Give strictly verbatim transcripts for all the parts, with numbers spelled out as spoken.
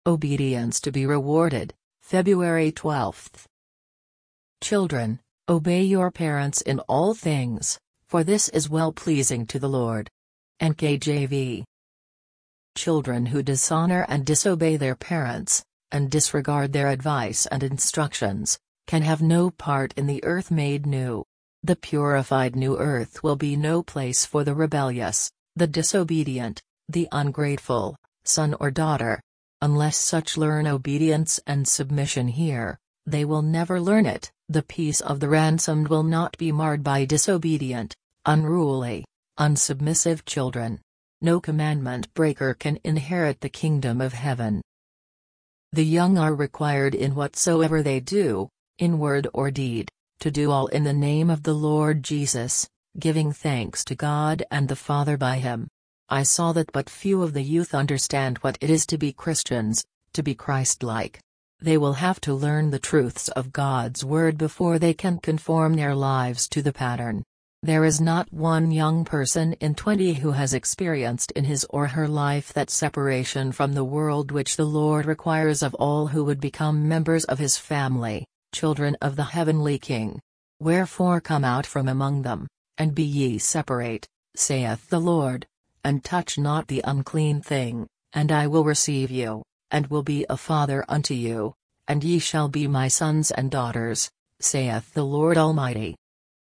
Obedience to be rewarded, February twelfth. Children, obey your parents in all things, for this is well-pleasing to the Lord. N K J V. Children who dishonor and disobey their parents, and disregard their advice and instructions, can have no part in the earth made new. The purified new earth will be no place for the rebellious, the disobedient, the ungrateful, son or daughter. Unless such learn obedience and submission here, they will never learn it. The peace of the ransomed will not be marred by disobedient, unruly, unsubmissive children. No commandment breaker can inherit the kingdom of heaven. The young are required in whatsoever they do, in word or deed, to do all in the name of the Lord Jesus, giving thanks to God and the Father by him. I saw that but few of the youth understand what it is to be Christians, to be Christ-like. They will have to learn the truths of God's word before they can conform their lives to the pattern. There is not one young person in twenty who has experienced in his or her life that separation from the world which the Lord requires of all who would become members of his family, children of the heavenly King. Wherefore come out from among them, and be ye separate, saith the Lord, and touch not the unclean thing, and I will receive you, and will be a father unto you, and ye shall be my sons and daughters, saith the Lord Almighty.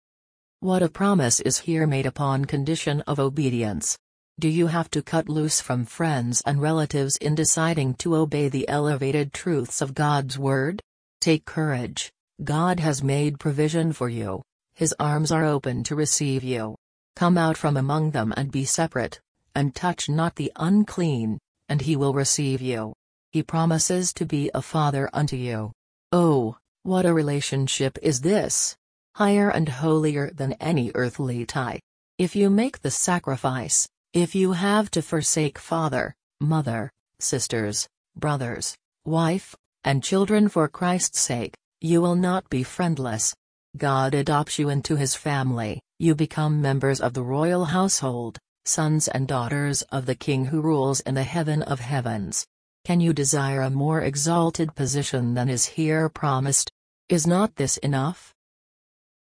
What a promise is here made upon condition of obedience. Do you have to cut loose from friends and relatives in deciding to obey the elevated truths of God's word? Take courage, God has made provision for you, his arms are open to receive you. Come out from among them and be separate, and touch not the unclean, and he will receive you. He promises to be a father unto you. Oh, what a relationship is this! Higher and holier than any earthly tie. If you make the sacrifice, if you have to forsake father, mother, sisters, brothers, wife, and children for Christ's sake, you will not be friendless. God adopts you into his family, you become members of the royal household, sons and daughters of the King who rules in the heaven of heavens. Can you desire a more exalted position than is here promised? Is not this enough?